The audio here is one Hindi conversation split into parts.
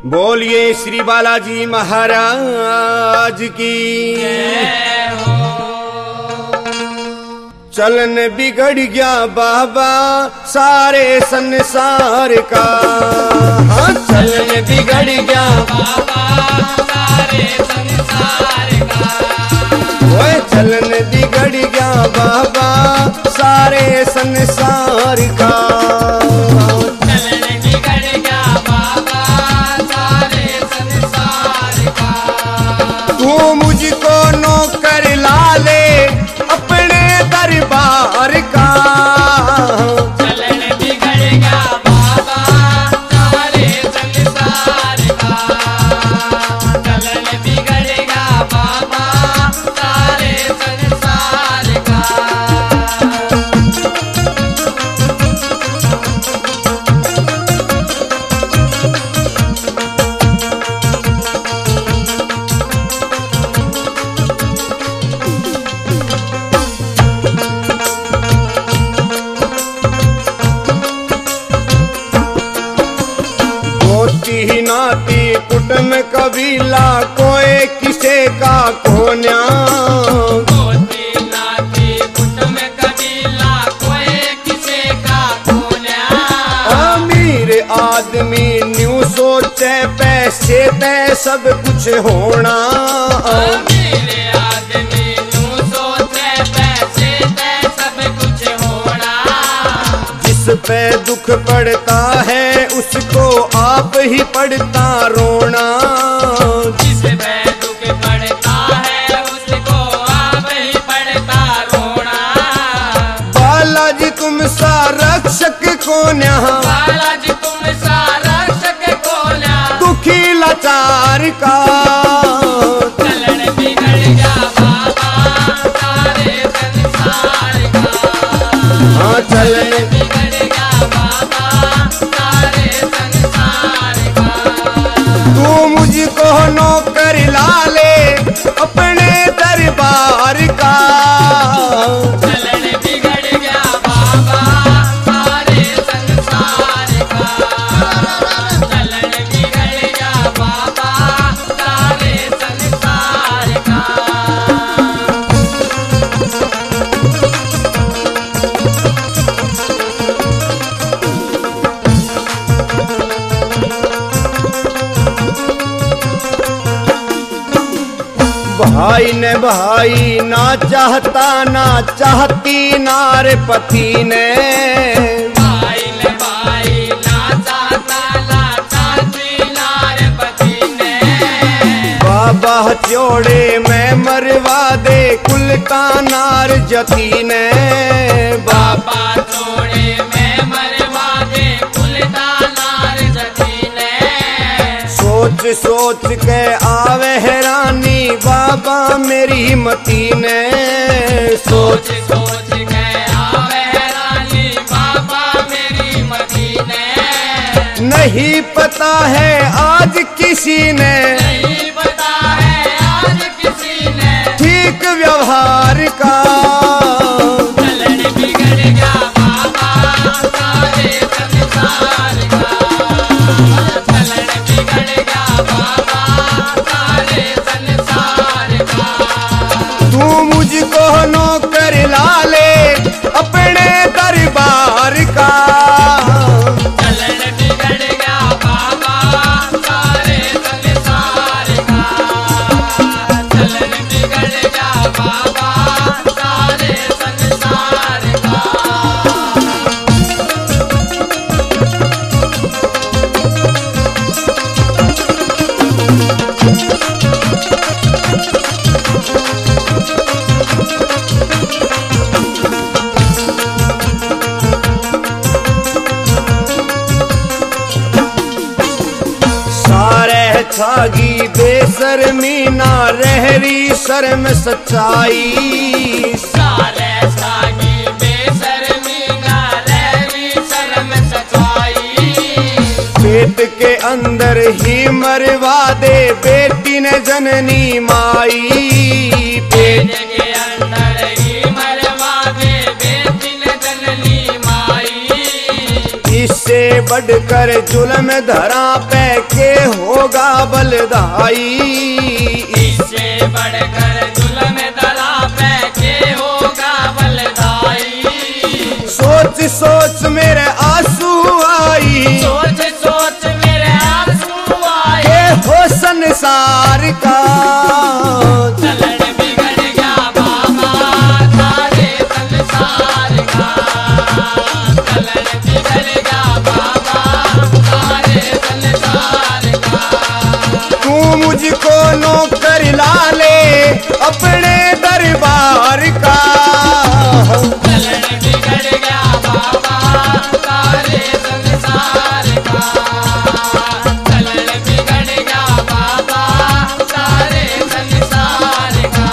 बोलिए श्री बालाजी महाराज की। चलन बिगड़ गया बाबा सारे संसार का। हाँ, चलन बिगड़ गया बाबा सारे संसार का। ओए चलन बिगड़ गया बाबा सारे संसार का। चलन बिगड़ गया बाबा सारे संसार का। तू मुझको नौकर ला ले अपने दरबार का। चलन बिगड़ गया बाबा सारे संसार का। चलन बिगड़ गया बाबा सारे संसार का। होती नाती कुटुम कबीला कोई किसे का कोन्या। होती नाती कुटुम कबीला कोई किसे का कोन्या। अमीर आदमी न्यू सोचे पैसे ते सब कुछ होना। अमीर आदमी न्यू सोचे पैसे ते सब कुछ होना। जिस पे दुख पड़ता है उसको आप ही पड़ता रोना। जिस पे दुख पड़ता है उसको आप ही पड़ता रोना। बालाजी तुम सा रक्षक कोन्या। बालाजी तुम सा रक्षक कोन्या। दुखी लाचार का। चलन बिगड़ गया बाबा सारे संसार का। हाँ, चलन बिगड़ गया बाबा सारे संसार का। तू मुझको नौकर ला ले अपने दरबार का। चलन बिगड़ गया बाबा सारे संसार का। चलन बिगड़ गया बाबा सारे संसार का। भाई ने भाई ना चाहता ना चाहती नार पति ने। भाई ने भाई ना चाहता ना चाहती नार पति ने। बाबा जोड़े मैं मरवा दे कुलटा नार जती ने। बाबा छोड़े मैं मरवा दे कुलटा नार जती ने। सोच सोच के आवे हैरानी बाबा मेरी मती ने। सोच सोच के आवे हैरानी बाबा मेरी मती ने। नहीं पता है आज किसी ने नहीं पता है आज किसी ने ठीक व्यवहार का। चलन बिगड़ गया बाबा सारे संसार का। चलन बिगड़ गया बाबा सारे संसार का। तू मुझको नौकर ला ले अपने दरबार का। चलन बिगड़ गया बाबा सारे संसार का। चलन बिगड़ गया बाबा सारे संसार का। सारे छागी बेशर्मी ना रहरी शर्म सच्चाई। सारे सागी बेशर्मी ना रहरी शर्म सच्चाई। पेट के अंदर ही मरवा दे बेटी ने जननी माई। पेट के अंदर ही मरवा दे बेटी ने जननी माई। इससे इससे बढ़कर जुल्म धरा पे के होगा बलदाई। इससे बढ़कर जुल्म धरा पे के होगा बलदाई। सोच सोच मेरे आंसू आई, सोच सोच मेरे आंसू आए। के हो संसार का चलन बिगड़ गया बाबा तारे संसार का। चलन बिगड़ गया बाबा तारे संसार का। तू मुझको नौकर ला ले अपने दरबार का। चलन बिगड़ गया बाबा तारे संसार का। चलन बिगड़ गया बाबा तारे संसार का।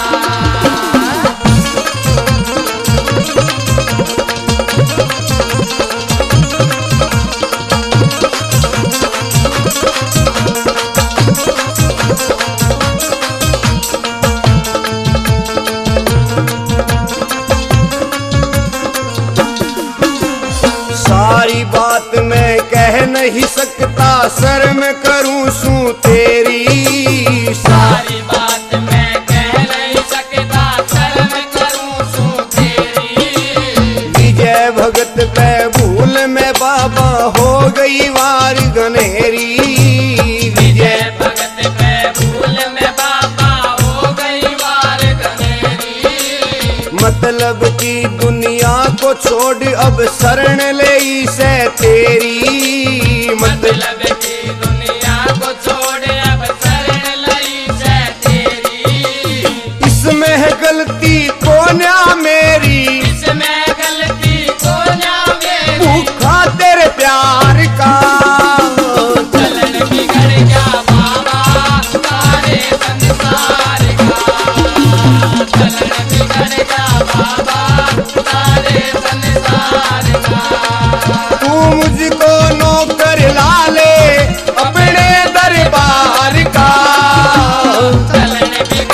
सारी बात मैं कह नहीं सकता, शर्म करूं सू तेरी। सारी बात मैं कह नहीं सकता, शर्म करूं सू तेरी। विजय भगत पे भूल में बाबा हो गई वार गनेरी। विजय भगत पे भूल में बाबा हो गई वार गनेरी। मतलब की दुनिया को छोड़ अब शरण ले से तेरी। मतलब की दुनिया को छोड़ अब शरण लई से तेरी। इसमें है गलती कोन्या मेरी, इसमें गलती को ना मेरी। भूखा तेरे प्यार का। चलन बिगड़ गया बाबा तारे संसार का। चलन बिगड़ गया बाबा तारे संसार का। तू मुझको नौकर ला ले अपने दरबार का। चलन बिगड़